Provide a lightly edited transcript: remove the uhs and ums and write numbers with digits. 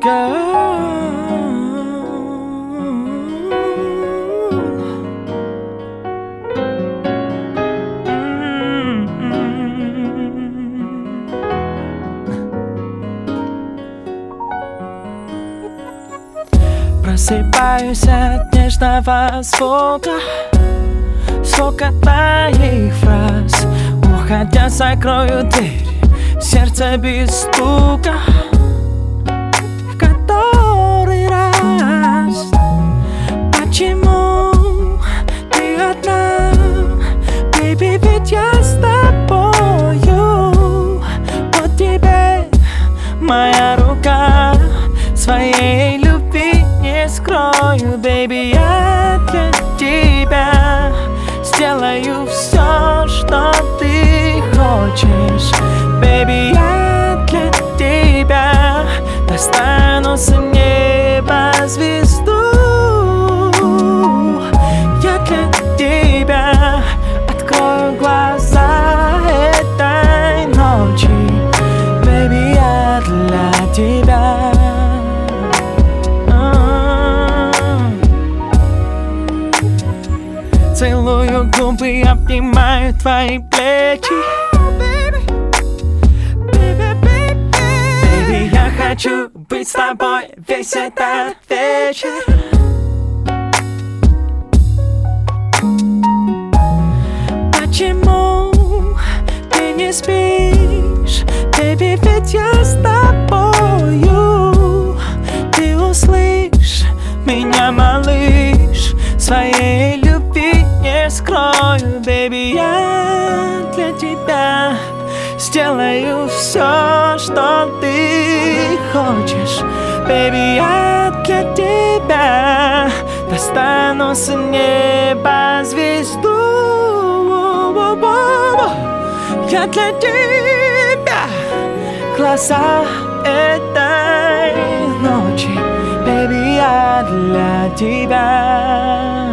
Просыпаюсь от нежного звука твоих фраз. Уходя, закрою дверь, сердце без стука. В который раз? Почему ты одна? Baby, ведь я с тобою. Вот тебе моя рука, своей любви не скрою. Baby, я для тебя сделаю все, что ты хочешь. Baby, я для тебя достану с неба звезду. Я для тебя открою глаза этой ночи. Baby, я для тебя. Целую губы, обнимаю твои плечи. Baby, я хочу быть с тобой весь этот вечер. Почему ты не спишь? Baby, ведь я с тобою. Ты услышь меня, малыш, своей любви не скрою. Baby, я для тебя сделаю все, что ты хочешь. Baby, я для тебя достану с неба звезду. Я для тебя глаза этой ночи. Baby, я для тебя.